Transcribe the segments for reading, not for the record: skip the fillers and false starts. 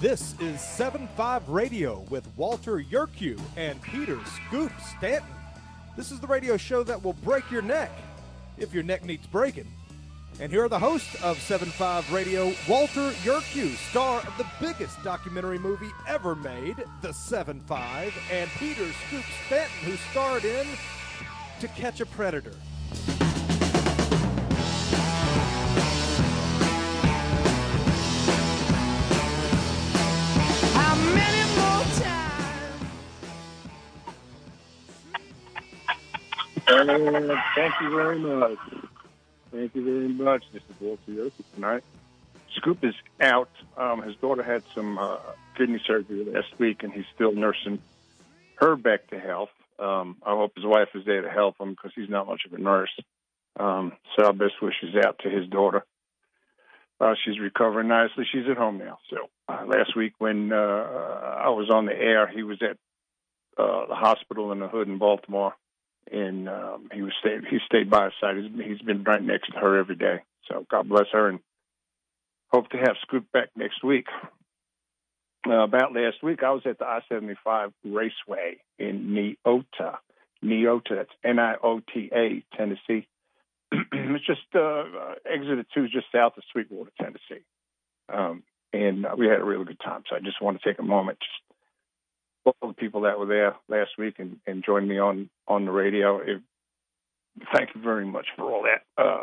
This is 7-5 Radio with Walter Yerkew and Peter Scoop Stanton. This is the radio show that will break your neck if your neck needs breaking. And here are the hosts of 7-5 Radio, Walter Yerkew, star of the biggest documentary movie ever made, The 7-5, and Peter Scoop Stanton, who starred in To Catch a Predator. Thank you very much. Thank you very much. This is Walter Yerkew tonight. Scoop is out. His daughter had some kidney surgery last week, and he's still nursing her back to health. I hope his wife is there to help him because he's not much of a nurse. So our best wishes out to his daughter. She's recovering nicely. She's at home now. So last week when I was on the air, he was at the hospital in the hood in Baltimore. And he stayed by her side. He's been right next to her every day. So God bless her, and hope to have Scoop back next week. About last week, I was at the I-75 Raceway in Neota. Neota, that's Niota, Tennessee. It's just exit 2, just south of Sweetwater, Tennessee. And we had a really good time. So I just want to take a moment, just all the people that were there last week and joined me on the radio. Thank you very much for all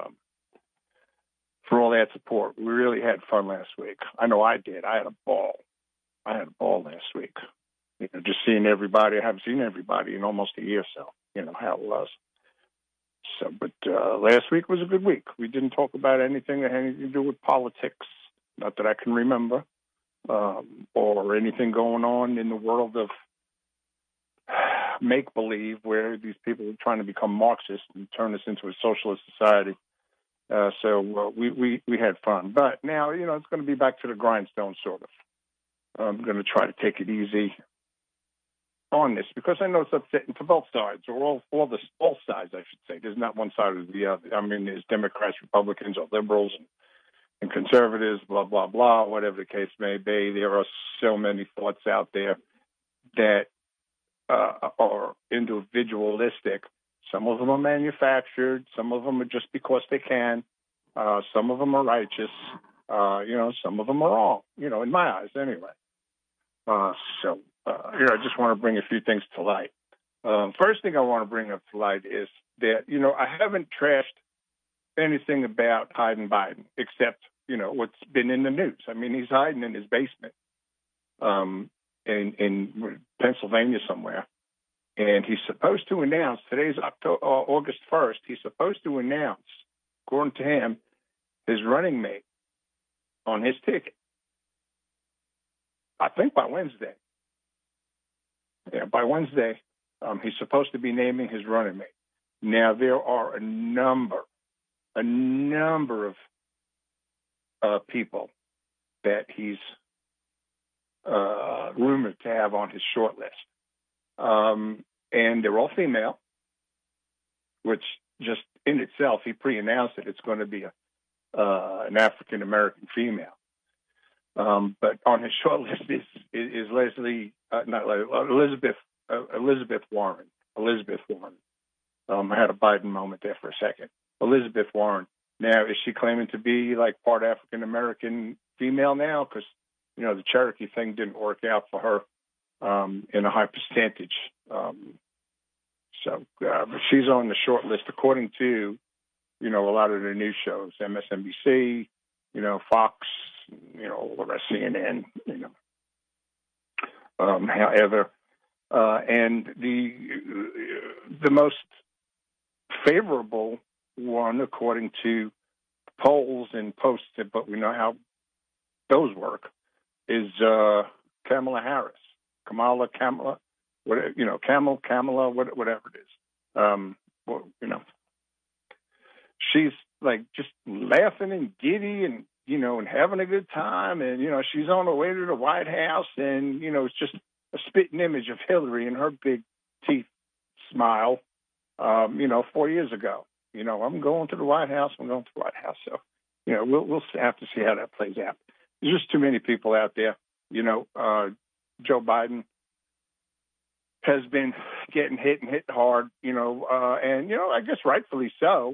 that support. We really had fun last week. I know I did. I had a ball. Last week. Just seeing everybody. I haven't seen everybody in almost a year, so how it was. So, but last week was a good week. We didn't talk about anything that had anything to do with politics, not that I can remember. Or anything going on in the world of make-believe where these people are trying to become Marxist and turn us into a socialist society. So we had fun. But now, it's going to be back to the grindstone, sort of. I'm going to try to take it easy on this because I know it's upsetting to both sides, or all sides, I should say. There's not one side or the other. I mean, there's Democrats, Republicans, or liberals, and conservatives, blah, blah, blah, whatever the case may be. There are so many thoughts out there that are individualistic. Some of them are manufactured. Some of them are just because they can. Some of them are righteous. Some of them are wrong, in my eyes anyway. I just want to bring a few things to light. First thing I want to bring up to light is that, I haven't trashed anything about hiding Biden, except, what's been in the news. I mean, he's hiding in his basement in Pennsylvania somewhere. And he's supposed to announce, today's August 1st, he's supposed to announce, according to him, his running mate on his ticket. I think by Wednesday. Yeah, by Wednesday, he's supposed to be naming his running mate. Now, there are a number of people that he's rumored to have on his short list. And they're all female, which just in itself, he pre-announced it. It's going to be an African-American female. But on his short list is Elizabeth Warren. Elizabeth Warren. I had a Biden moment there for a second. Elizabeth Warren. Now, is she claiming to be like part African-American female now? Because, the Cherokee thing didn't work out for her in a high percentage. But she's on the short list according to, a lot of the news shows, MSNBC, Fox, all the rest, CNN, however. And the most favorable one, according to polls and posts, but we know how those work, is Kamala Harris. Kamala, whatever it is. She's like just laughing and giddy and, and having a good time. And, she's on her way to the White House and, it's just a spitting image of Hillary and her big teeth smile, 4 years ago. I'm going to the White House. So, we'll have to see how that plays out. There's just too many people out there Joe Biden has been getting hit and hit hard, and I guess rightfully so,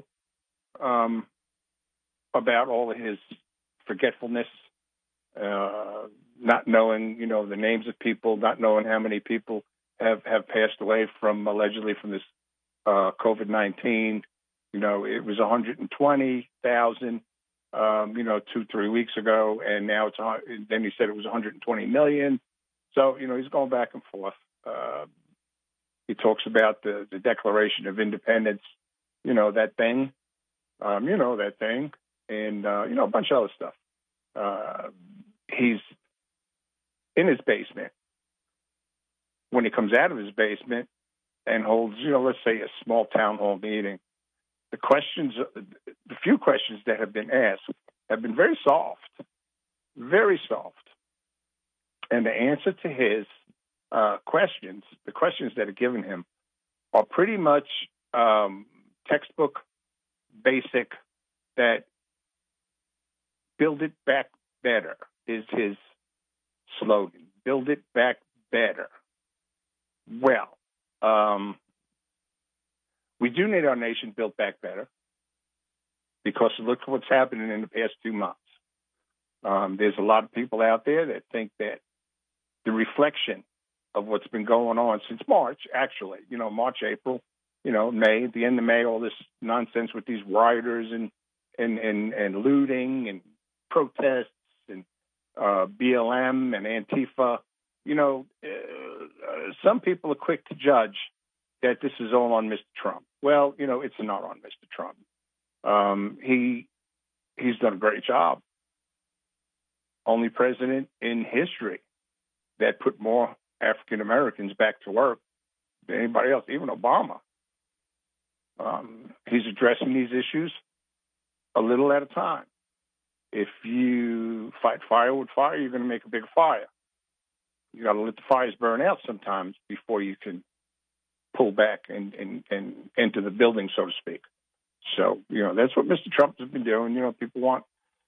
about all of his forgetfulness, not knowing, the names of people, not knowing how many people have passed away allegedly from this COVID-19. It was 120,000, 2-3 weeks ago, and now then he said it was 120 million. So, he's going back and forth. He talks about the Declaration of Independence, that thing, and, a bunch of other stuff. He's in his basement. When he comes out of his basement and holds, let's say a small town hall meeting, the few questions that have been asked have been very soft. And the answer to his questions, the questions that are given him, are pretty much textbook basic. That build it back better is his slogan. Build it back better. Well, we do need our nation built back better, because look what's happening in the past 2 months. There's a lot of people out there that think that the reflection of what's been going on since March, actually, March, April, May, at the end of May, all this nonsense with these rioters and looting and protests and BLM and Antifa. Some people are quick to judge that this is all on Mr. Trump. Well, it's not on Mr. Trump. He's done a great job. Only president in history that put more African Americans back to work than anybody else, even Obama. He's addressing these issues a little at a time. If you fight fire with fire, you're going to make a bigger fire. You got to let the fires burn out sometimes before you can pull back and enter the building, so to speak. So, that's what Mr. Trump has been doing. People want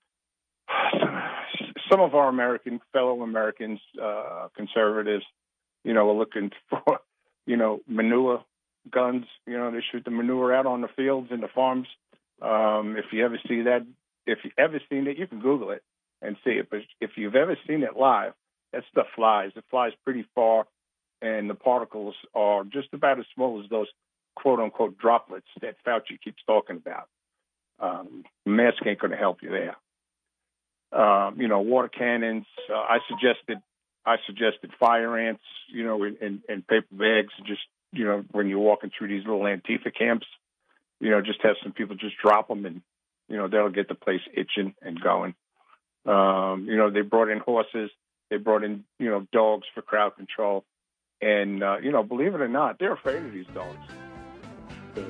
some of our fellow Americans, conservatives, are looking for, manure guns. They shoot the manure out on the fields and the farms. If you ever see that, if you've ever seen it, you can Google it and see it. But if you've ever seen it live, that stuff flies. It flies pretty far, and the particles are just about as small as those quote-unquote droplets that Fauci keeps talking about. Mask ain't going to help you there. Water cannons. I suggested fire ants, in paper bags. Just, when you're walking through these little Antifa camps, just have some people just drop them, and, that'll get the place itching and going. They brought in horses. They brought in, dogs for crowd control. And, believe it or not, they're afraid of these dogs. So,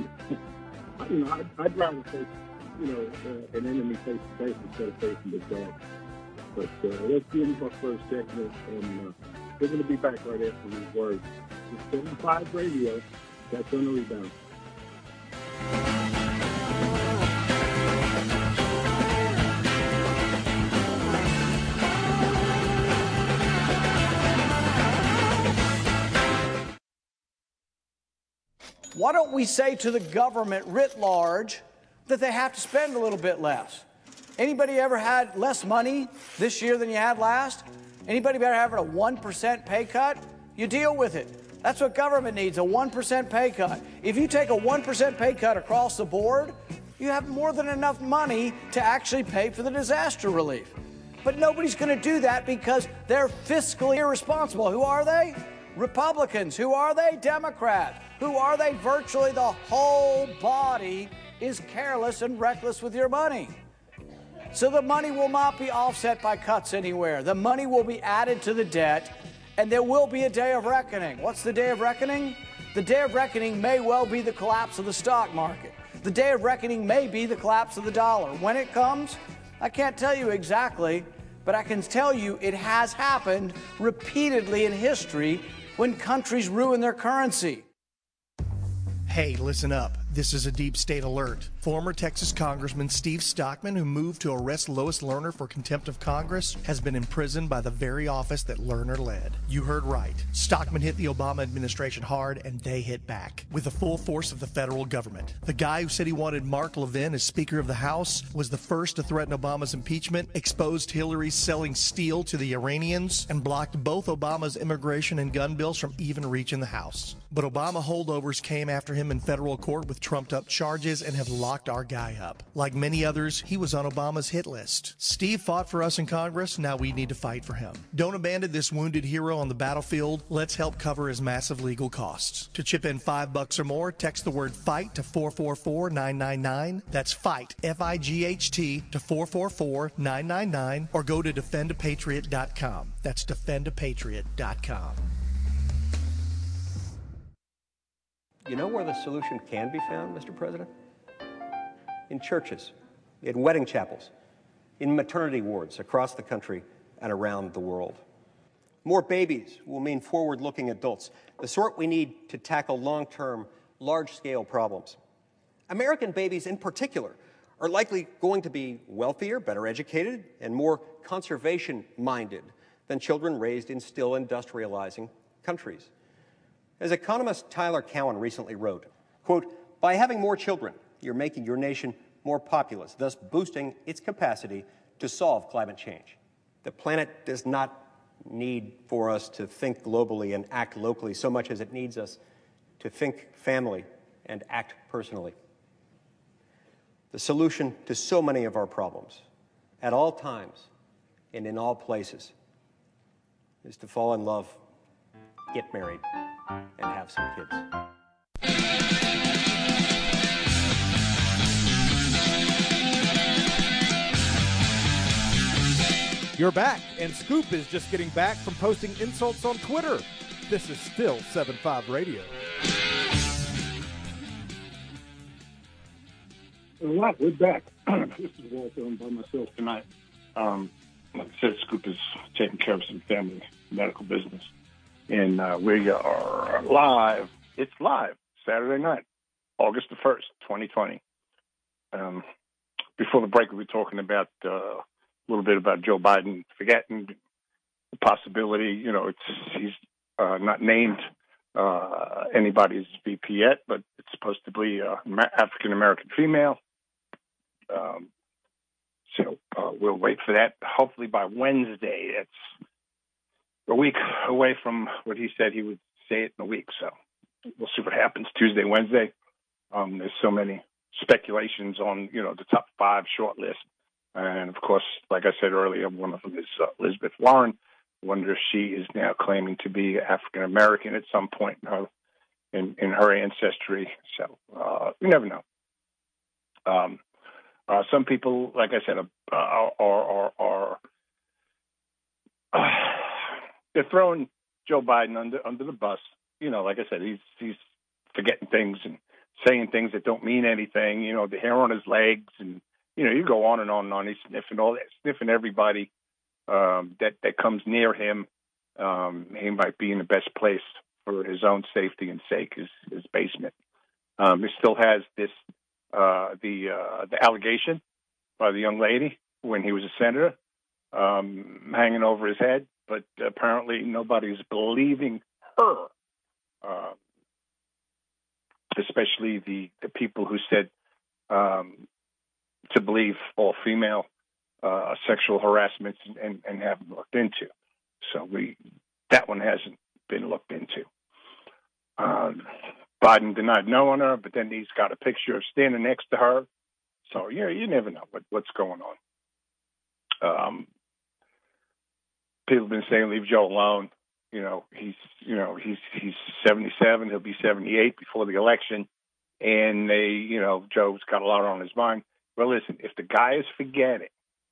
I'd rather face, an enemy face to face instead of facing the dog. But let's get into our first segment, and we're going to be back right after these words. It's 75 Radio. That's on the rebound. Why don't we say to the government writ large that they have to spend a little bit less? Anybody ever had less money this year than you had last? Anybody ever having a 1% pay cut? You deal with it. That's what government needs, a 1% pay cut. If you take a 1% pay cut across the board, you have more than enough money to actually pay for the disaster relief. But nobody's going to do that because they're fiscally irresponsible. Who are they? Republicans. Who are they? Democrats. Who are they? Virtually the whole body is careless and reckless with your money. So the money will not be offset by cuts anywhere. The money will be added to the debt, and there will be a day of reckoning. What's the day of reckoning? The day of reckoning may well be the collapse of the stock market. The day of reckoning may be the collapse of the dollar. When it comes, I can't tell you exactly, but I can tell you it has happened repeatedly in history when countries ruin their currency. Hey, listen up. This is a deep state alert. Former Texas Congressman Steve Stockman, who moved to arrest Lois Lerner for contempt of Congress, has been imprisoned by the very office that Lerner led. You heard right. Stockman hit the Obama administration hard, and they hit back with the full force of the federal government. The guy who said he wanted Mark Levin as Speaker of the House was the first to threaten Obama's impeachment, exposed Hillary's selling steel to the Iranians, and blocked both Obama's immigration and gun bills from even reaching the House. But Obama holdovers came after him in federal court with trumped-up charges and have locked our guy up. Like many others, he was on Obama's hit list. Steve fought for us in Congress. Now we need to fight for him. Don't abandon this wounded hero on the battlefield. Let's help cover his massive legal costs. To chip in $5 or more, text the word FIGHT to 444-999. That's FIGHT, F-I-G-H-T, to 444-999, or go to defendapatriot.com. That's defendapatriot.com. You know where the solution can be found, Mr. President? In churches, in wedding chapels, in maternity wards across the country and around the world. More babies will mean forward-looking adults, the sort we need to tackle long-term, large-scale problems. American babies in particular are likely going to be wealthier, better educated, and more conservation-minded than children raised in still industrializing countries. As economist Tyler Cowen recently wrote, quote, "By having more children, you're making your nation more populous, thus boosting its capacity to solve climate change. The planet does not need for us to think globally and act locally so much as it needs us to think family and act personally. The solution to so many of our problems, at all times and in all places, is to fall in love, get married, and have some kids." You're back, and Scoop is just getting back from posting insults on Twitter. This is still 7-5 Radio. All right, we're back. This is Walter. I'm by myself tonight. Like I said, Scoop is taking care of some family medical business. And we are live. It's live, Saturday night, August the 1st, 2020. Before the break, we were talking about a little bit about Joe Biden forgetting the possibility. You know, he's not named anybody's VP yet, but it's supposed to be African-American female. So we'll wait for that. Hopefully by Wednesday. It's a week away from what he said he would say it in a week. So we'll see what happens Tuesday, Wednesday. There's so many speculations on, the top 5 short list. And, of course, like I said earlier, one of them is Elizabeth Warren. I wonder if she is now claiming to be African-American at some point in her ancestry. So you never know. Some people, like I said, are they're throwing Joe Biden under the bus. Like I said, he's forgetting things and saying things that don't mean anything. The hair on his legs, and you go on and on and on. He's sniffing everybody that comes near him. He might be in the best place for his own safety and sake, his basement. He still has this the allegation by the young lady when he was a senator hanging over his head. But apparently nobody's believing her, especially the people who said to believe all female sexual harassments and haven't looked into. So that one hasn't been looked into. Biden denied knowing her, but then he's got a picture of standing next to her. So you never know what's going on. People have been saying leave Joe alone. He's 77. He'll be 78 before the election, and Joe's got a lot on his mind. Well, listen, if the guy is forgetting,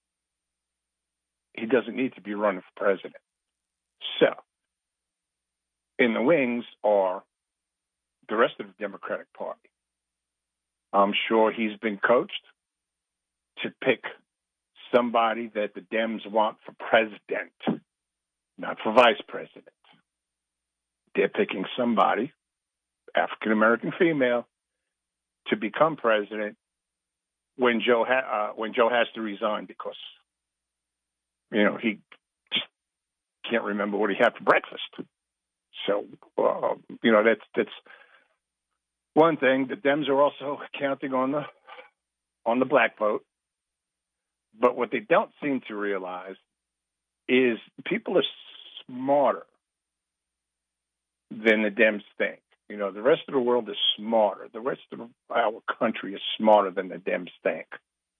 he doesn't need to be running for president. So, in the wings are the rest of the Democratic Party. I'm sure he's been coached to pick somebody that the Dems want for president, not for vice president. They're picking somebody, African-American female, to become president when Joe has to resign because, he just can't remember what he had for breakfast. So, that's one thing. The Dems are also counting on the black vote. But what they don't seem to realize is people are smarter than the Dems think. The rest of the world is smarter. The rest of our country is smarter than the Dems think.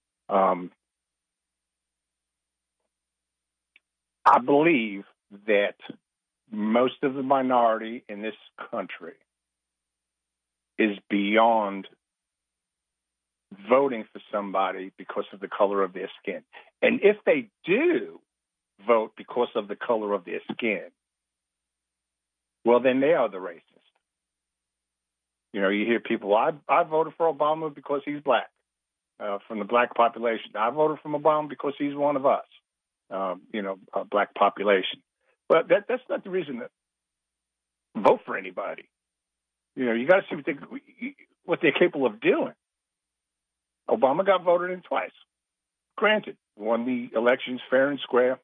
I believe that most of the minority in this country is beyond voting for somebody because of the color of their skin. And if they do vote because of the color of their skin, well, then they are the racist. You hear people, I voted for Obama because he's black, from the black population. I voted for Obama because he's one of us, a black population. But that's not the reason to vote for anybody. You got to see what they're capable of doing. Obama got voted in twice. Granted, won the elections fair and square.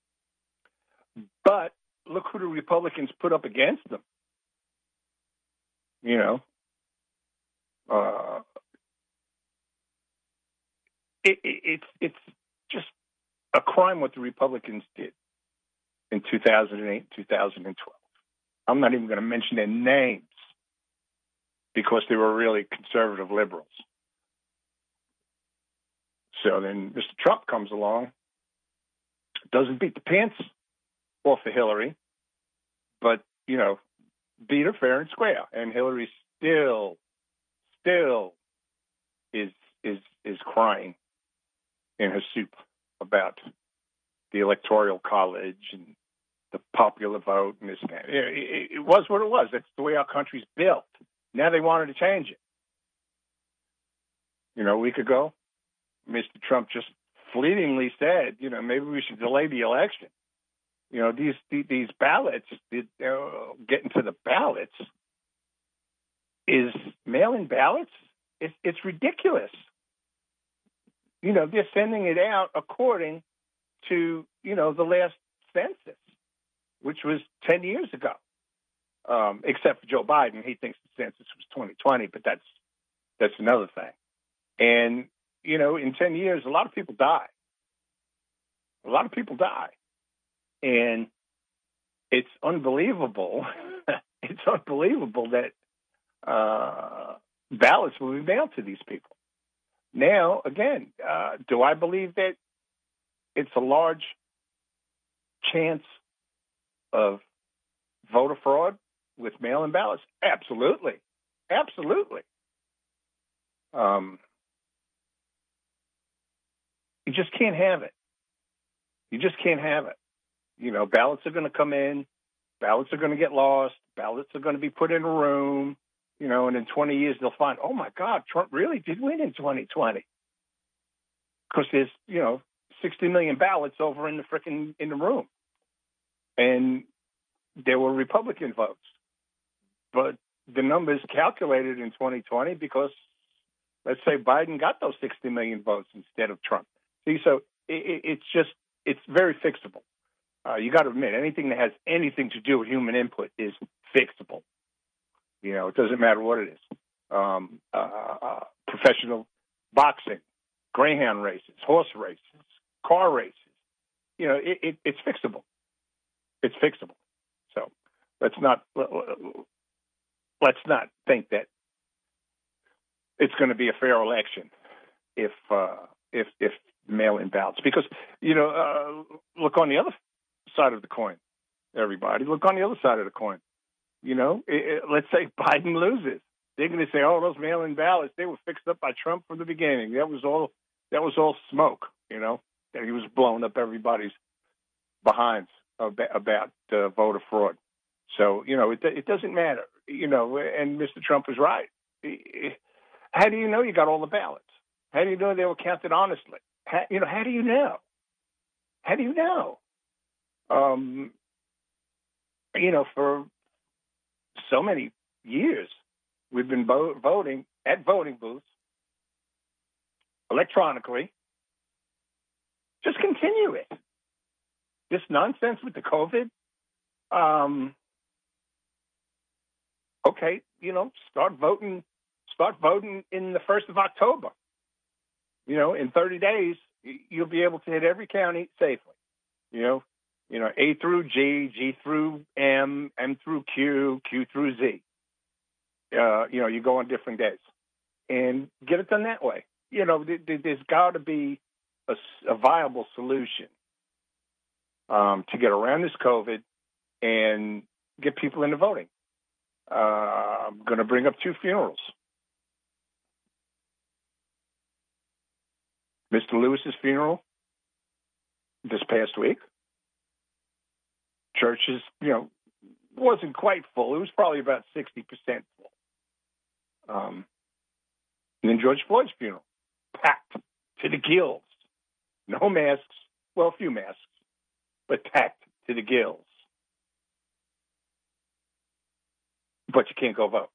But look who the Republicans put up against them. It's just a crime what the Republicans did in 2008, 2012. I'm not even going to mention their names because they were really conservative liberals. So then Mr. Trump comes along, doesn't beat the pants off of Hillary, but, beat her fair and square. And Hillary still is crying in her soup about the Electoral College and the popular vote and this and that. It was what it was. That's the way our country's built. Now they wanted to change it. A week ago, Mr. Trump just fleetingly said, maybe we should delay the election. These ballots, getting to the ballots, is mail-in ballots. It's ridiculous. They're sending it out according to, the last census, which was 10 years ago, except for Joe Biden. He thinks the census was 2020, but that's another thing. And, in 10 years, a lot of people die. And it's unbelievable. It's unbelievable that ballots will be mailed to these people. Now, again, do I believe that it's a large chance of voter fraud with mail-in ballots? Absolutely. You just can't have it. Ballots are going to come in. Ballots are going to get lost. Ballots are going to be put in a room, and in 20 years they'll find, oh, my God, Trump really did win in 2020. Because there's, 60 million ballots over in the room. And there were Republican votes. But the numbers calculated in 2020 because, let's say, Biden got those 60 million votes instead of Trump. See, so it's very fixable. You got to admit, anything that has anything to do with human input is fixable. It doesn't matter what it is. Professional boxing, greyhound races, horse races, car races. It's fixable. It's fixable. So let's not think that it's going to be a fair election if mail-in ballots, because look on the other side of the coin. Everybody, look on the other side of the coin. Let's say Biden loses, they're going to say, "Oh, those mail-in ballots, they were fixed up by Trump from the beginning. That was all smoke." That he was blowing up everybody's behinds about voter fraud. So it doesn't matter. And Mr. Trump is right. How do you know you got all the ballots? How do you know they were counted honestly? How do you know? How do you know? For so many years, we've been voting at voting booths electronically. Just continue it. This nonsense with the COVID. Okay, start voting in the 1st of October. In 30 days, you'll be able to hit every county safely. A through G, G through M, M through Q, Q through Z. You go on different days and get it done that way. There's got to be a viable solution to get around this COVID and get people into voting. I'm going to bring up 2 funerals. Mr. Lewis's funeral this past week. Churches, wasn't quite full. It was probably about 60% full. And then George Floyd's funeral, packed to the gills. No masks, well, a few masks, but packed to the gills. But you can't go vote.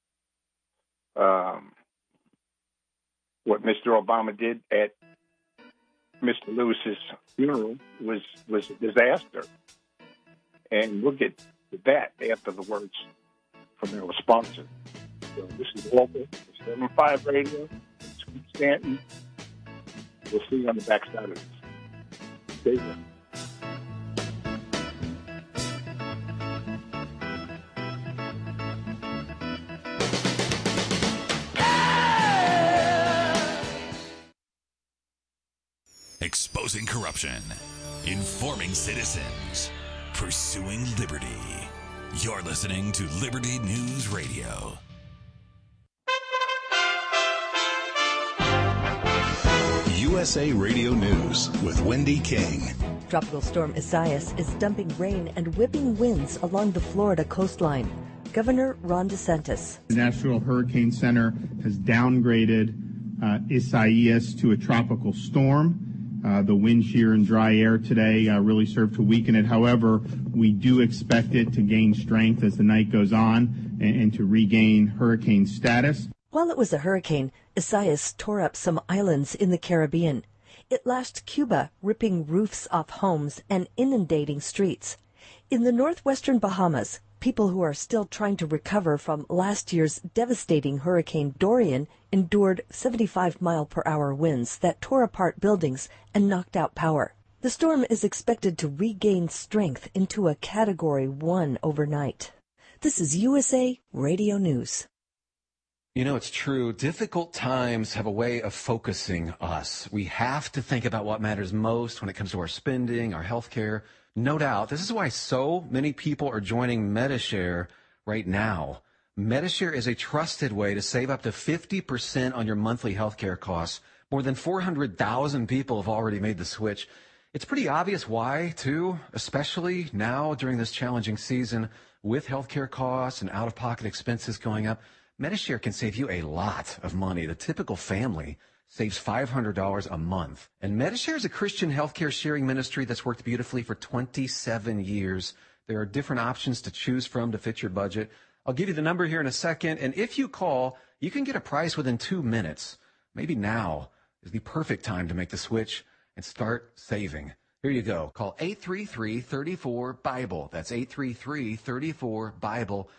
What Mr. Obama did at Mr. Lewis's funeral was a disaster. And we'll get to that after the words from our sponsor. So this is Walter, 75 Radio, Scoop Stanton. We'll see you on the backside of this. Stay there. Exposing corruption, informing citizens, pursuing liberty. You're listening to Liberty News Radio. USA Radio News with Wendy King. Tropical storm Isaias is dumping rain and whipping winds along the Florida coastline. Governor Ron DeSantis. The National Hurricane Center has downgraded Isaias to a tropical storm. The wind shear and dry air today really served to weaken it. However, we do expect it to gain strength as the night goes on and to regain hurricane status. While it was a hurricane, Isaias tore up some islands in the Caribbean. It lashed Cuba, ripping roofs off homes and inundating streets. In the northwestern Bahamas, people who are still trying to recover from last year's devastating Hurricane Dorian endured 75-mile-per-hour winds that tore apart buildings and knocked out power. The storm is expected to regain strength into a Category 1 overnight. This is USA Radio News. It's true. Difficult times have a way of focusing us. We have to think about what matters most when it comes to our spending, our health care. No doubt. This is why so many people are joining Medi-Share right now. Medi-Share is a trusted way to save up to 50% on your monthly health care costs. More than 400,000 people have already made the switch. It's pretty obvious why, too, especially now during this challenging season with health care costs and out-of-pocket expenses going up. Medi-Share can save you a lot of money. The typical family saves $500 a month. And Medi-Share is a Christian healthcare sharing ministry that's worked beautifully for 27 years. There are different options to choose from to fit your budget. I'll give you the number here in a second. And if you call, you can get a price within 2 minutes. Maybe now is the perfect time to make the switch and start saving. Here you go. Call 833-34-BIBLE. That's 833-34-BIBLE.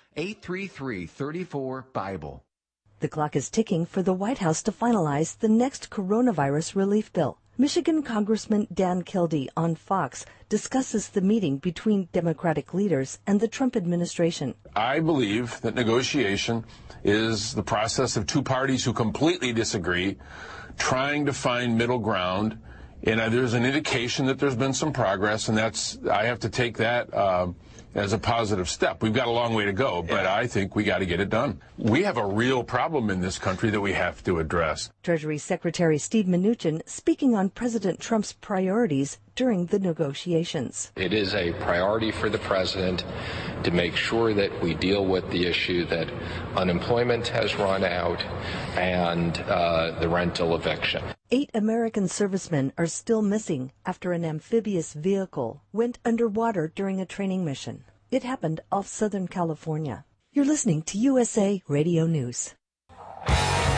833-34-BIBLE. The clock is ticking for the White House to finalize the next coronavirus relief bill. Michigan Congressman Dan Kildee on Fox discusses the meeting between Democratic leaders and the Trump administration. I believe that negotiation is the process of two parties who completely disagree, trying to find middle ground. And there's an indication that there's been some progress, and I have to take that as a positive step. We've got a long way to go, but I think we got to get it done. We have a real problem in this country that we have to address. Treasury Secretary Steve Mnuchin speaking on President Trump's priorities during the negotiations. It is a priority for the president to make sure that we deal with the issue that unemployment has run out and the rental eviction. 8 American servicemen are still missing after an amphibious vehicle went underwater during a training mission. It happened off Southern California. You're listening to USA Radio News.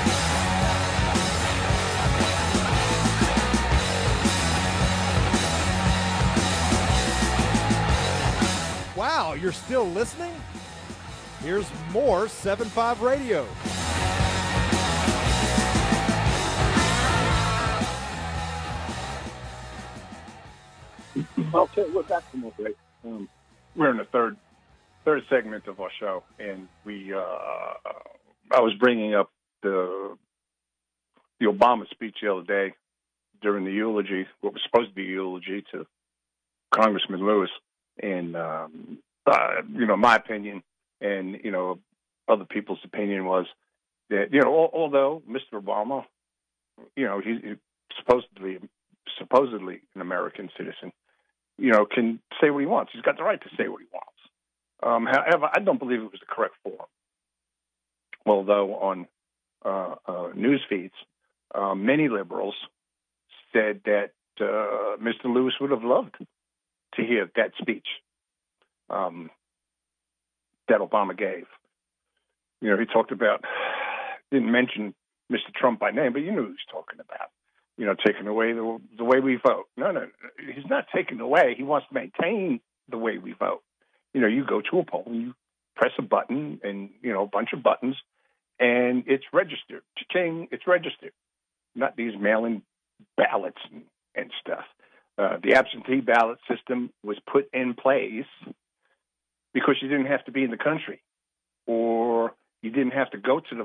Wow, you're still listening? Here's more 7-5 Radio. Okay, we're back from break. We're in the third segment of our show, and I was bringing up the Obama speech the other day during the eulogy, what was supposed to be a eulogy to Congressman Lewis, and my opinion, and other people's opinion was that although Mr. Obama, he's supposedly an American citizen, can say what he wants. He's got the right to say what he wants. However, I don't believe it was the correct form. Although on news feeds, many liberals said that Mr. Lewis would have loved to hear that speech that Obama gave. He talked about, didn't mention Mr. Trump by name, but you knew who he was talking about. Taking away the way we vote. No, he's not taking away. He wants to maintain the way we vote. You go to a poll, you press a button, and a bunch of buttons, and it's registered. Cha-ching, it's registered. Not these mail-in ballots and stuff. The absentee ballot system was put in place because you didn't have to be in the country, or you didn't have to go to the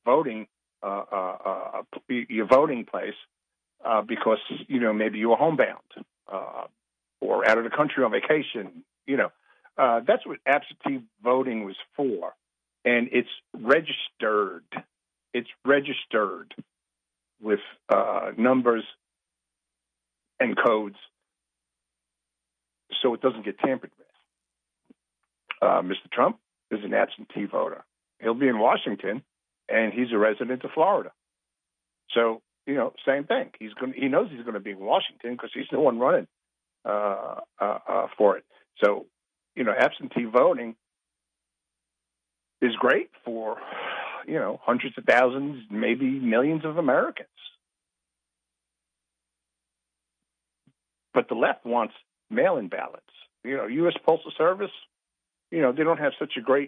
your voting place because maybe you were homebound or out of the country on vacation. That's what absentee voting was for, and it's registered. It's registered with numbers and codes, so it doesn't get tampered with. Mr. Trump is an absentee voter. He'll be in Washington, and he's a resident of Florida. So, same thing. He knows he's going to be in Washington because he's the one running for it. So, absentee voting is great for, hundreds of thousands, maybe millions of Americans. But the left wants mail-in ballots. U.S. Postal Service, they don't have such a great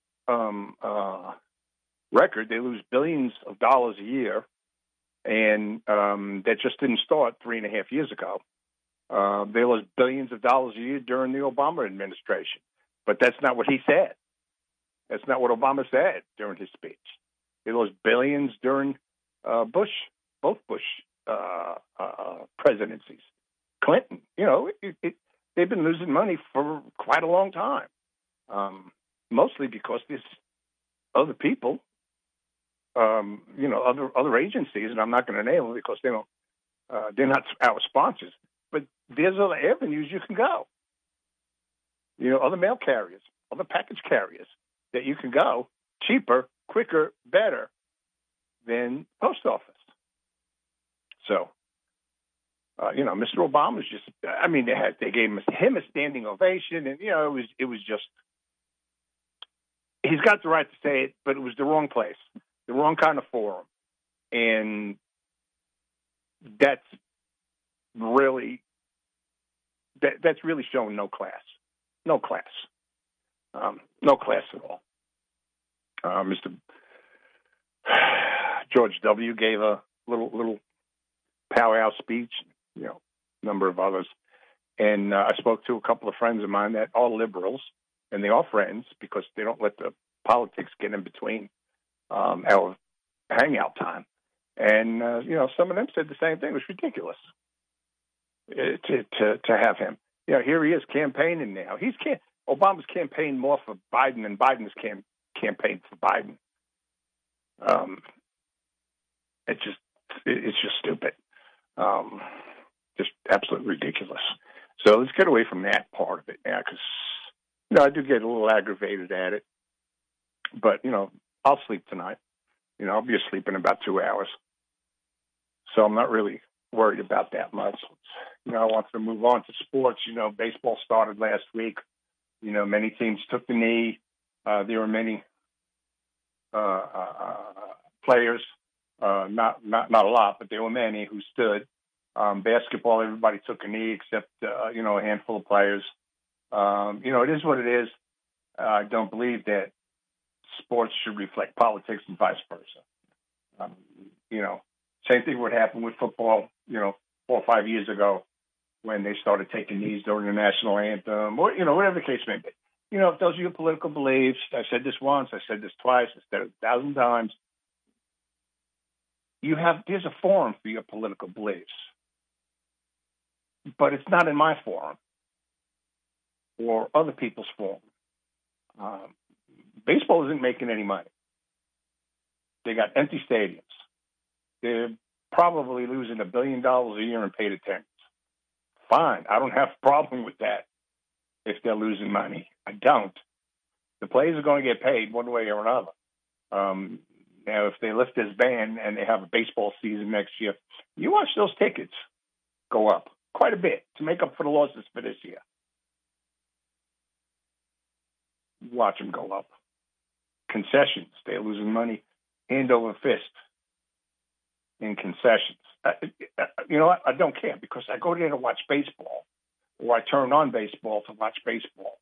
record. They lose billions of dollars a year, and that just didn't start 3.5 years ago. They lost billions of dollars a year during the Obama administration, but that's not what he said. That's not what Obama said during his speech. They lost billions during both Bush presidencies. Clinton, they've been losing money for quite a long time, mostly because there's other people, other agencies, and I'm not going to name them because they're not our sponsors. But there's other avenues you can go. Other mail carriers, other package carriers that you can go cheaper, quicker, better than post office. So, Mr. Obama's just, they gave him a standing ovation, and, it was just, he's got the right to say it, but it was the wrong place, the wrong kind of forum. And that's really showing no class at all. Mr. George W. gave a little powwow speech, number of others. And I spoke to a couple of friends of mine that are liberals, and they are friends because they don't let the politics get in between our hangout time. And, some of them said the same thing. It was ridiculous to have him. Here he is campaigning now. Obama's campaigned more for Biden than Biden's campaigned for Biden. It's just stupid. Just absolutely ridiculous. So let's get away from that part of it now, because I do get a little aggravated at it. But I'll sleep tonight. I'll be asleep in about 2 hours, so I'm not really worried about that much. I want to move on to sports. Baseball started last week. Many teams took the knee. There were many players, not a lot, but there were many who stood. Basketball, everybody took a knee except a handful of players. It is what it is. I don't believe that sports should reflect politics and vice versa. Same thing would happen with football, 4 or 5 years ago when they started taking knees during the national anthem or, whatever the case may be. If those are your political beliefs, I said this once, I said this twice, I said it 1,000 times. There's a forum for your political beliefs, but it's not in my forum or other people's forum. Baseball isn't making any money. They got empty stadiums. They're probably losing $1 billion a year in paid attendance. Fine, I don't have a problem with that if they're losing money. I don't. The players are going to get paid one way or another. Now, if they lift this ban and they have a baseball season next year, you watch those tickets go up quite a bit to make up for the losses for this year. Watch them go up. Concessions, they're losing money hand over fist in concessions. You know what? I don't care because I go there to watch baseball, or I turn on baseball to watch baseball.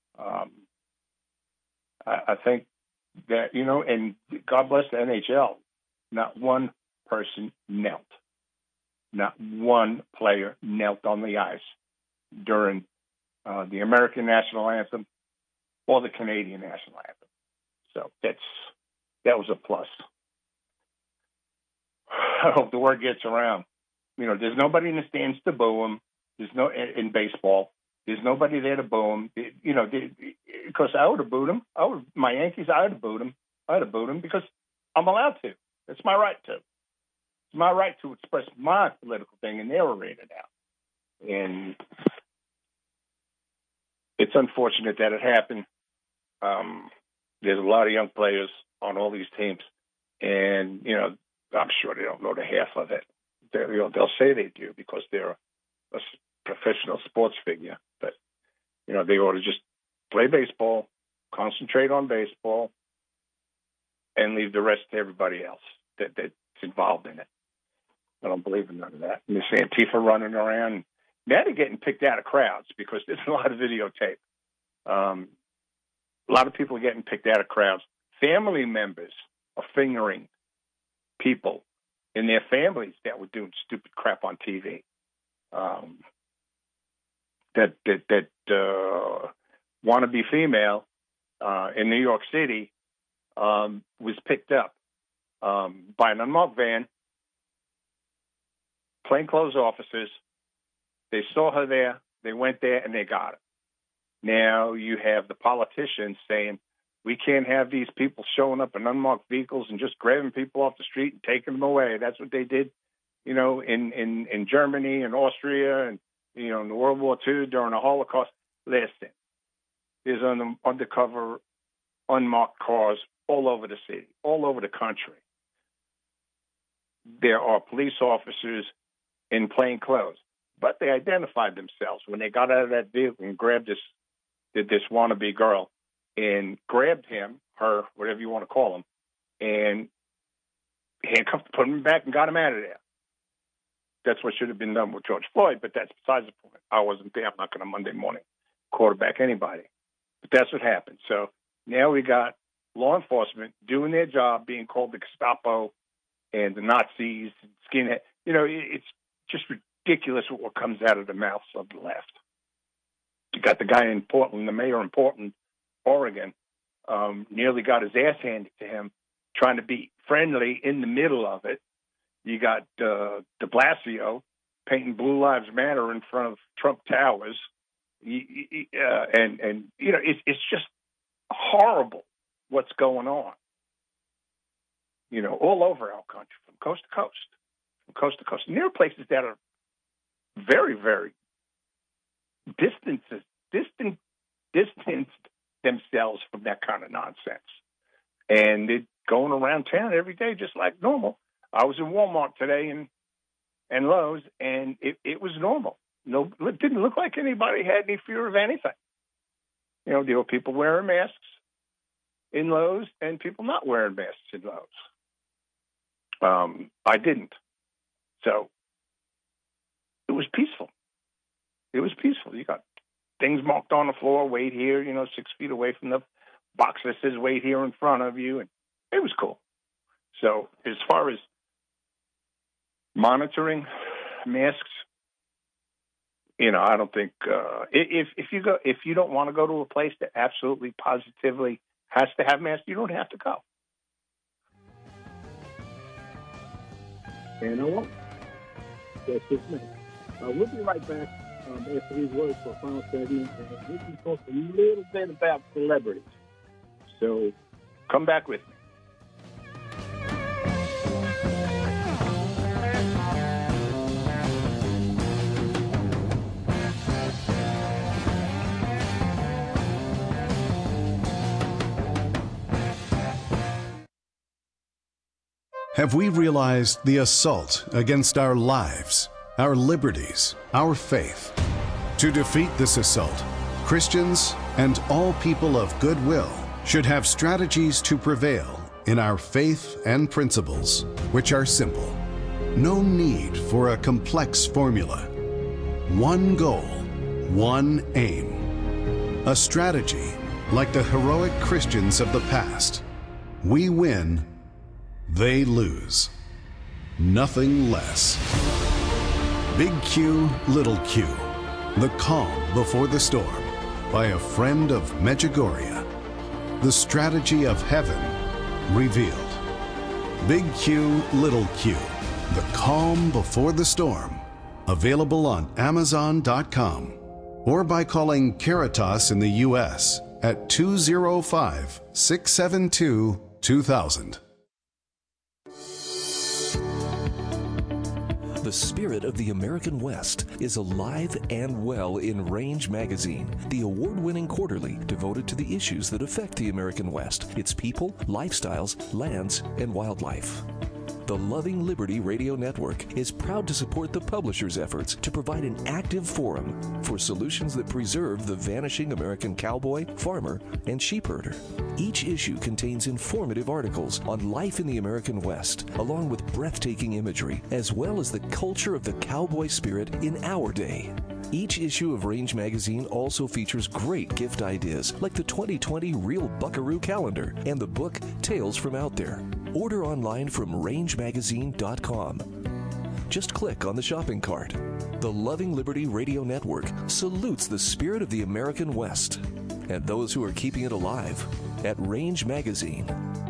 I think that, and God bless the NHL, not one person knelt. Not one player knelt on the ice during the American national anthem or the Canadian national anthem. So that was a plus. I hope the word gets around. There's nobody in the stands to boo him. There's no in baseball. There's nobody there to boo him. Because I would have booed him. My Yankees. I would have booed him. I'd have booed him because I'm allowed to. It's my right to. It's my right to express my political thing in their arena now. And it's unfortunate that it happened. There's a lot of young players on all these teams, and I'm sure they don't know the half of it. They'll say they do because they're a professional sports figure, but they ought to just play baseball, concentrate on baseball, and leave the rest to everybody else that's involved in it. I don't believe in none of that. And this Antifa running around, now they're getting picked out of crowds because there's a lot of videotape. A lot of people are getting picked out of crowds. Family members are fingering people in their families that were doing stupid crap on TV. That wannabe female in New York City was picked up by an unmarked van, plainclothes officers. They saw her there. They went there and they got her. Now you have the politicians saying, we can't have these people showing up in unmarked vehicles and just grabbing people off the street and taking them away. That's what they did, in Germany and Austria and, in World War II during the Holocaust. Listen, there's undercover unmarked cars all over the city, all over the country. There are police officers in plain clothes, but they identified themselves when they got out of that vehicle and grabbed this wannabe girl and grabbed him, her, whatever you want to call him, and handcuffed, put him back, and got him out of there. That's what should have been done with George Floyd, but that's besides the point. I wasn't there. I'm not going to Monday morning quarterback anybody. But that's what happened. So now we got law enforcement doing their job, being called the Gestapo and the Nazis, and skinhead. It's just ridiculous what comes out of the mouths of the left. You got the guy in Portland, the mayor in Portland, Oregon, nearly got his ass handed to him, trying to be friendly in the middle of it. You got de Blasio painting Blue Lives Matter in front of Trump Towers, and it's just horrible what's going on. All over our country, from coast to coast. And there are places that are very, very distanced themselves from that kind of nonsense. And they're going around town every day just like normal. I was in Walmart today and Lowe's, and it was normal. No, it didn't look like anybody had any fear of anything. There were people wearing masks in Lowe's and people not wearing masks in Lowe's. I didn't. So it was peaceful. You got things marked on the floor, wait here, 6 feet away from the box that says wait here in front of you. And it was cool. So as far as monitoring masks, I don't think if you don't want to go to a place that absolutely positively has to have masks, you don't have to go. And I won't. That's just me. We'll be right back after these words for a final segment, and we can talk a little bit about celebrities. So come back with me. Have we realized the assault against our lives, our liberties, our faith? To defeat this assault, Christians and all people of goodwill should have strategies to prevail in our faith and principles, which are simple. No need for a complex formula. One goal, one aim. A strategy like the heroic Christians of the past. We win, they lose. Nothing less. Big Q, Little Q. The Calm Before the Storm by a friend of Medjugorje. The strategy of heaven revealed. Big Q, Little Q. The Calm Before the Storm. Available on Amazon.com or by calling Caritas in the U.S. at 205-672-2000. The spirit of the American West is alive and well in Range Magazine, the award-winning quarterly devoted to the issues that affect the American West, its people, lifestyles, lands, and wildlife. The Loving Liberty Radio Network is proud to support the publisher's efforts to provide an active forum for solutions that preserve the vanishing American cowboy, farmer, and sheepherder. Each issue contains informative articles on life in the American West, along with breathtaking imagery, as well as the culture of the cowboy spirit in our day. Each issue of Range Magazine also features great gift ideas like the 2020 Real Buckaroo Calendar and the book Tales from Out There. Order online from rangemagazine.com. Just click on the shopping cart. The Loving Liberty Radio Network salutes the spirit of the American West and those who are keeping it alive at Range Magazine.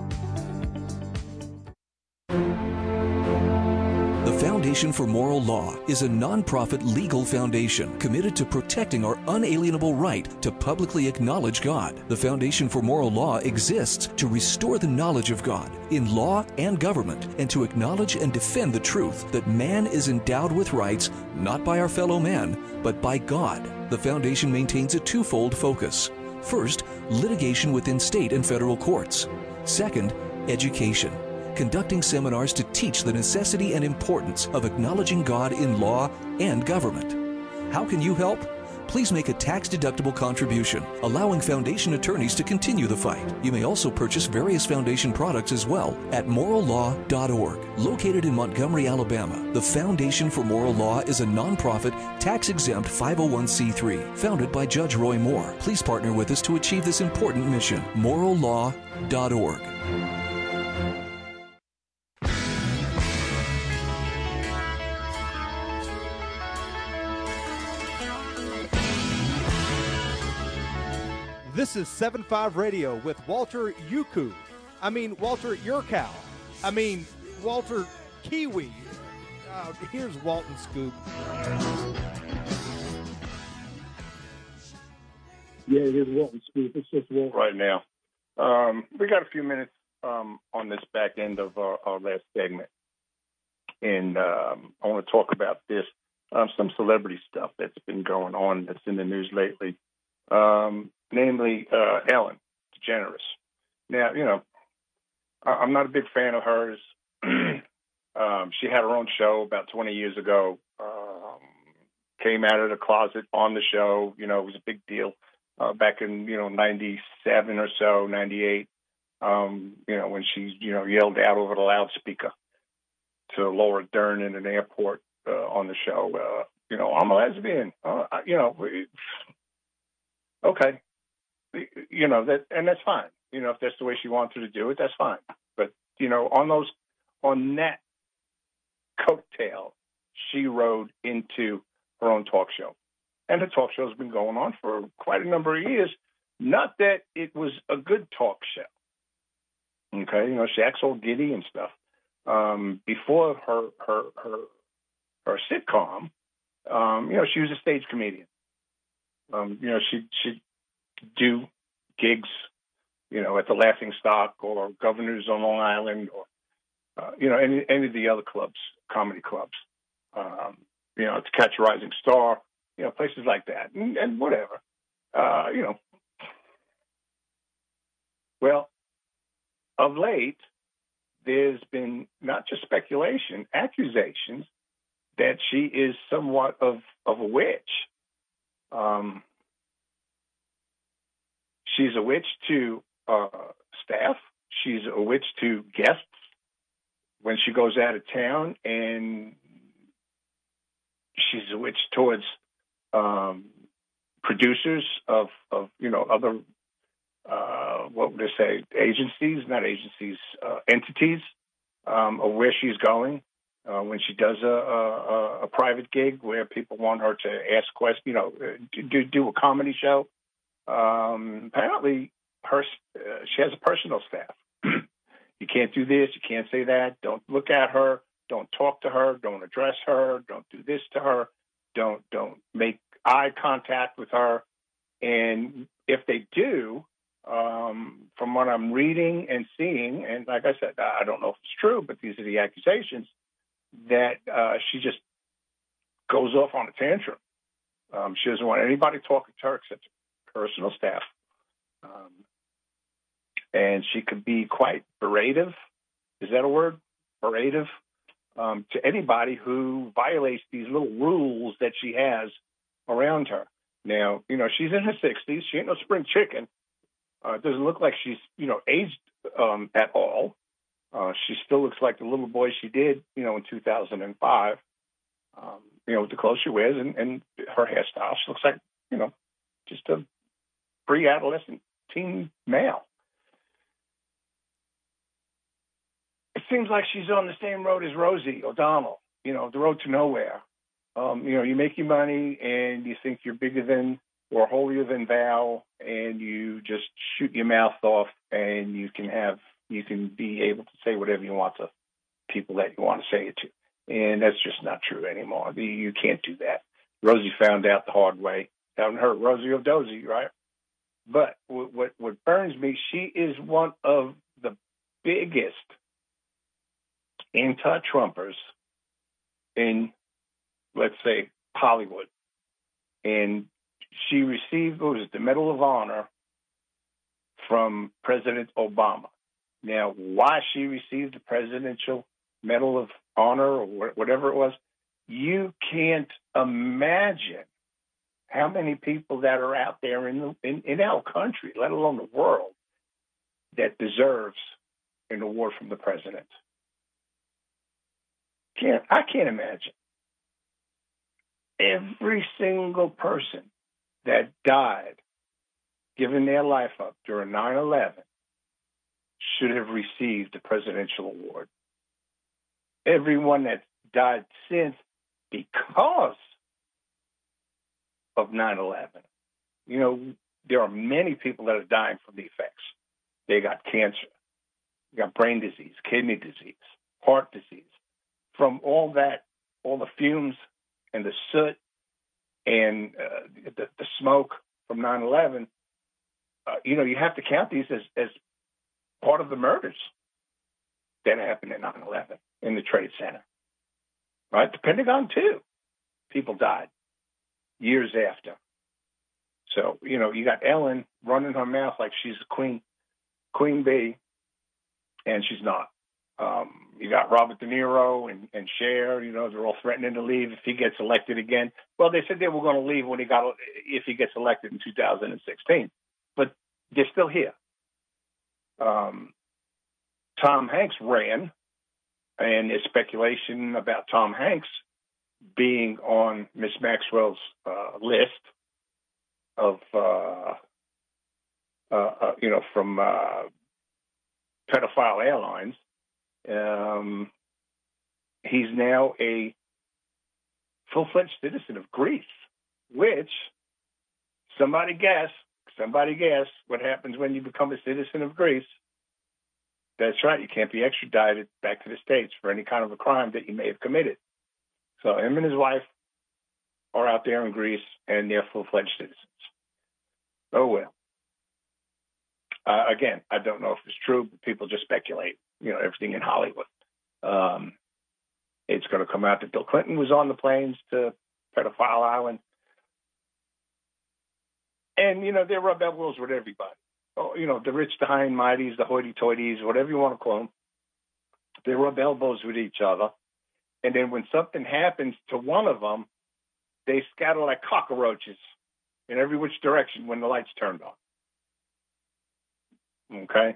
The Foundation for Moral Law is a nonprofit legal foundation committed to protecting our unalienable right to publicly acknowledge God. The Foundation for Moral Law exists to restore the knowledge of God in law and government and to acknowledge and defend the truth that man is endowed with rights not by our fellow man, but by God. The foundation maintains a twofold focus. First, litigation within state and federal courts. Second, education, conducting seminars to teach the necessity and importance of acknowledging God in law and government. How can you help? Please make a tax-deductible contribution, allowing foundation attorneys to continue the fight. You may also purchase various foundation products as well at morallaw.org. Located in Montgomery, Alabama, the Foundation for Moral Law is a nonprofit, tax-exempt 501c3 founded by Judge Roy Moore. Please partner with us to achieve this important mission. morallaw.org. This is 7.5 Radio with Walter Yuku. Walter Yurkow. Walter Kiwi. Here's Walton Scoop. Yeah, it is Walton Scoop. It's just Walton. Right now. We got a few minutes on this back end of our last segment. And I want to talk about this. Some celebrity stuff that's been going on that's in the news lately. Namely Ellen DeGeneres. Now, I'm not a big fan of hers. She had her own show about 20 years ago, came out of the closet on the show. It was a big deal back in, 97 or so, 98, when she, yelled out over the loudspeaker to Laura Dern in an airport on the show, I'm a lesbian. Okay. And that's fine. If that's the way she wanted to do it, that's fine. But, on that coattail, she rode into her own talk show. And the talk show has been going on for quite a number of years. Not that it was a good talk show. Okay. She acts all giddy and stuff. Before her sitcom, she was a stage comedian. She'd do gigs, at the Laughing Stock or Governors on Long Island or, any of the other clubs, comedy clubs, to Catch a Rising Star, places like that and whatever, Well, of late, there's been not just speculation, accusations that she is somewhat of a witch. She's a witch to staff. She's a witch to guests when she goes out of town, and she's a witch towards producers of other what would I say, entities of where she's going. When she does a private gig where people want her to ask questions, do a comedy show. Apparently, she has a personal staff. You can't do this. You can't say that. Don't look at her. Don't talk to her. Don't address her. Don't do this to her. Don't make eye contact with her. And if they do, from what I'm reading and seeing, and like I said, I don't know if it's true, but these are the accusations, that she just goes off on a tantrum. She doesn't want anybody talking to her except personal staff. And she could be quite berative. Is that a word? Berative? To anybody who violates these little rules that she has around her. Now, she's in her 60s. She ain't no spring chicken. It doesn't look like she's, aged at all. She still looks like the little boy she did, in 2005, with the clothes she wears and her hairstyle. She looks like, just a pre-adolescent teen male. It seems like she's on the same road as Rosie O'Donnell, the road to nowhere. You make your money and you think you're bigger than or holier than thou, and you just shoot your mouth off, and you can be able to say whatever you want to people that you want to say it to. And that's just not true anymore. You can't do that. Rosie found out the hard way. Haven't heard Rosie O'Dozie, right? But what burns me, she is one of the biggest anti-Trumpers in, let's say, Hollywood. And she received, the Medal of Honor from President Obama. Now, why she received the Presidential Medal of Honor or whatever it was, you can't imagine how many people that are out there in our country, let alone the world, that deserves an award from the president. I can't imagine. Every single person that died, giving their life up during 9/11, should have received the Presidential Award. Everyone that's died since because of 9/11. There are many people that are dying from the effects. They got cancer, they got brain disease, kidney disease, heart disease. From all that, all the fumes and the soot and the smoke from 9/11, you have to count these as part of the murders that happened at 9/11 in the Trade Center. Right? The Pentagon, too. People died years after. So, you got Ellen running her mouth like she's a queen bee, and she's not. You got Robert De Niro and Cher, they're all threatening to leave if he gets elected again. Well, they said they were going to leave if he gets elected in 2016, but they're still here. Tom Hanks ran, and there's speculation about Tom Hanks being on Miss Maxwell's list. of from pedophile airlines. He's now a full-fledged citizen of Greece, which somebody guess what happens when you become a citizen of Greece. That's right. You can't be extradited back to the States for any kind of a crime that you may have committed. So him and his wife are out there in Greece, and they're full-fledged citizens. Oh, well. Again, I don't know if it's true, but people just speculate, everything in Hollywood. It's going to come out that Bill Clinton was on the planes to Pedophile Island. And, they rub elbows with everybody. Oh, the rich, the high and mighties, the hoity-toities, whatever you want to call them. They rub elbows with each other. And then when something happens to one of them, they scatter like cockroaches in every which direction when the lights turned on. Okay?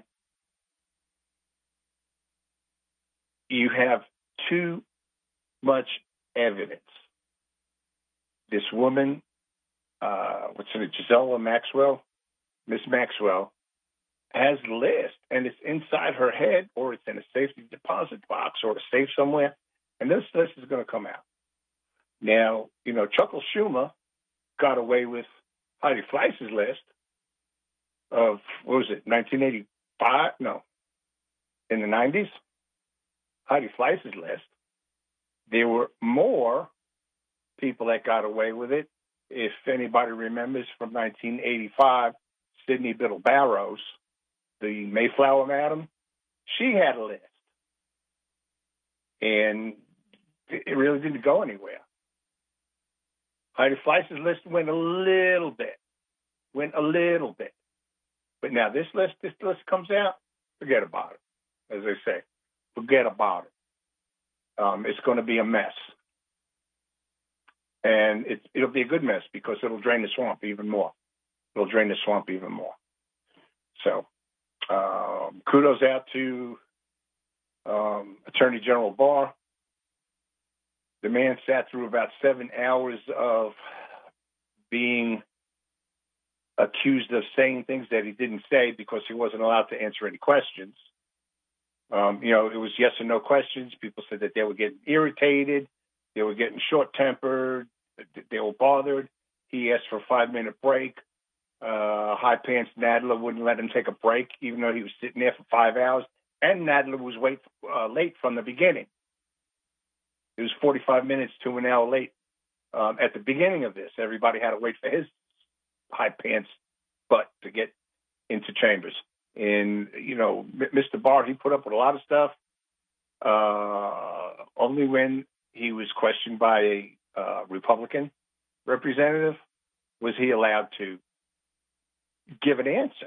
You have too much evidence. This woman, Gisela Maxwell, Miss Maxwell, has the list, and it's inside her head, or it's in a safety deposit box or a safe somewhere, and this list is going to come out. Now, Chuckle Schumer got away with Heidi Fleiss's list of, 1985? No, in the 90s? Heidi Fleiss's list. There were more people that got away with it. If anybody remembers from 1985, Sidney Biddle Barrows, the Mayflower Madam, she had a list. And it really didn't go anywhere. Heidi Fleiss's list went a little bit. But now this list comes out, forget about it. As they say, forget about it. It's going to be a mess. And it'll be a good mess because it'll drain the swamp even more. So kudos out to Attorney General Barr. The man sat through about 7 hours of being accused of saying things that he didn't say because he wasn't allowed to answer any questions. It was yes or no questions. People said that they were getting irritated. They were getting short-tempered. They were bothered. He asked for a 5-minute break. High Pants Nadler wouldn't let him take a break, even though he was sitting there for 5 hours. And Nadler was late from the beginning. It was 45 minutes to an hour late. At the beginning of this, everybody had to wait for his high pants butt to get into chambers. And, Mr. Barr, he put up with a lot of stuff. Only when he was questioned by a Republican representative was he allowed to give an answer.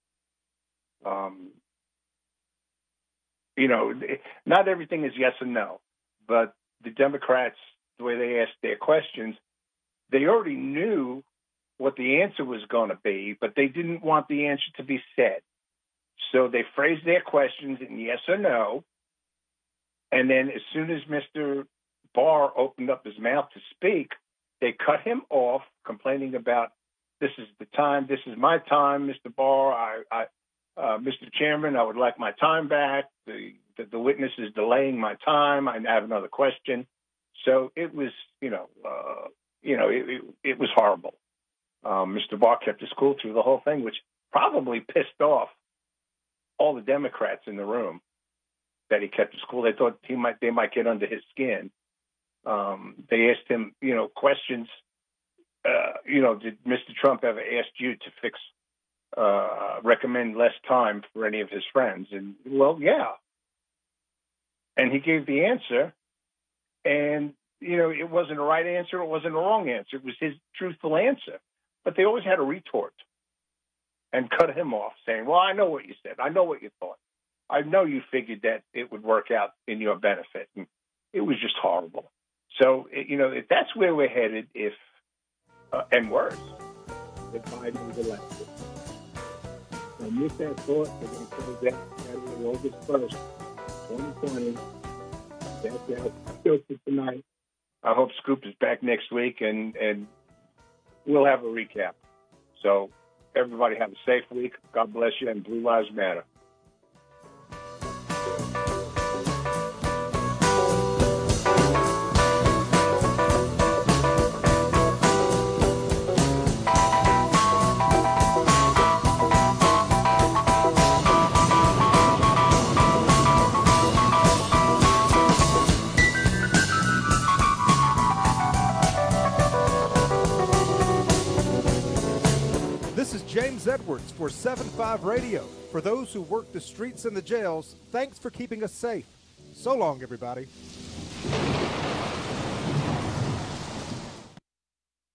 Not everything is yes and no, but the Democrats, the way they asked their questions, they already knew what the answer was going to be, but they didn't want the answer to be said. So they phrased their questions in yes or no. And then as soon as Mr. Barr opened up his mouth to speak, they cut him off, complaining about, this is the time, this is my time, Mr. Barr. Mr. Chairman, I would like my time back. The witness is delaying my time. I have another question. So it was, it was horrible. Mr. Barr kept his cool through the whole thing, which probably pissed off all the Democrats in the room that he kept his cool. They thought they might get under his skin. They asked him, questions. Did Mr. Trump ever ask you to recommend less time for any of his friends? And, well, yeah. And he gave the answer. And, it wasn't a right answer. It wasn't a wrong answer. It was his truthful answer. But they always had a retort and cut him off, saying, well, I know what you said. I know what you thought. I know you figured that it would work out in your benefit. And it was just horrible. So, if that's where we're headed, and worse, if Biden is elected. And with that thought, we're going to close that Saturday, August 1st, 2020. That's our show for tonight. I hope Scoop is back next week, and we'll have a recap. So everybody have a safe week. God bless you, and Blue Lives Matter. This is James Edwards for 7-5 Radio. For those who work the streets and the jails, thanks for keeping us safe. So long, everybody.